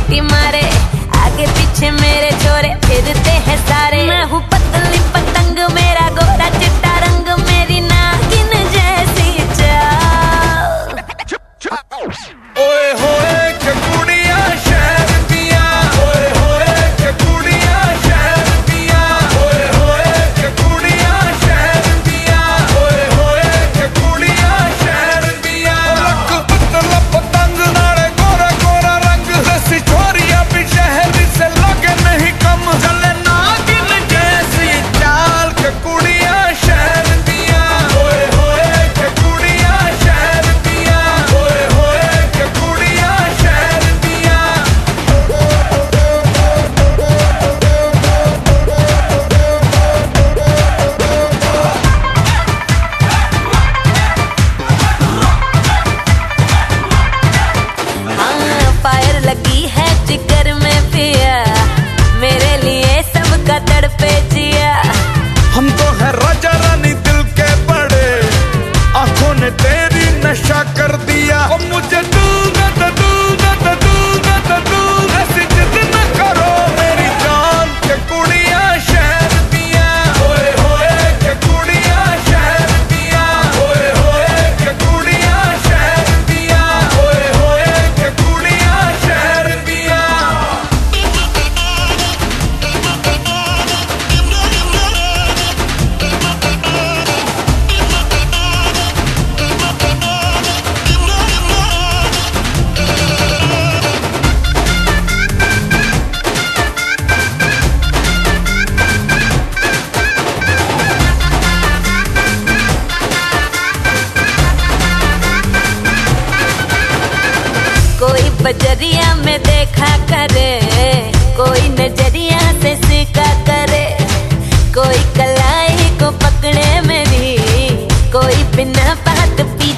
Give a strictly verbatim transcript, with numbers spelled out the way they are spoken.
सीटी मारे, आगे पीछे मेरे छोरे फिरते हैं सारे। मैं हूँ पतली पतंग, मेरा गोरा चिट्टा रंग, मेरी नागिन जैसी चाल। ओए होए के कुड़िया शहर दिया, ओए होए के कुड़िया शहर दिया, ओए होए के कुड़िया शहर दिया, ओए होए के कुड़िया शहर दिया। रंग पतला पतंग नाले गोरा गोरा रंग, दसी छोरिया भी शहर से लगे नहीं कम। चले नागिन जैसी चाल के कुड़िया शहर दिया, ओए होए के कुड़िया शहर दिया, ओए होए के कुड़िया शहर दिया। हाँ फायर लगी है जिगर में पिया, मेरे लिए सबका तड़पे जिया। हम तो है राजा रानी दिल के बड़े, आंखों ने तेरी नशा कर दिया। और मुझे दूंगा तो दूंगा तो दूंगा तो दूंगा, ऐसी जिद न करो मेरी जान के कुड़िया शहर दिया, ओए होए के कुड़िया शहर दिया, ओए होए के कुड़िया शहर दिया, ओए होए के कुड़िया शहर दिया। कोई बजरिया में देखा करे, कोई नजरिया से सीखा करे, कोई कलाई को पकड़े मेरी, कोई बिना बात पीछे